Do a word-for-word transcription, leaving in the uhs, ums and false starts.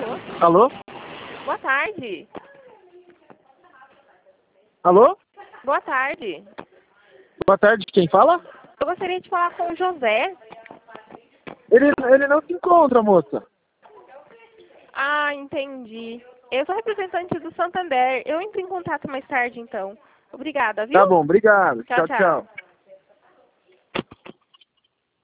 Alô? Boa tarde. Alô? Boa tarde. Boa tarde, quem fala? Eu gostaria de falar com o José. Ele, ele não se encontra, moça. Ah, entendi. Eu sou representante do Santander. Eu entro em contato mais tarde, então. Obrigada, viu? Tá bom, obrigado. Tchau, Tchau, tchau. tchau.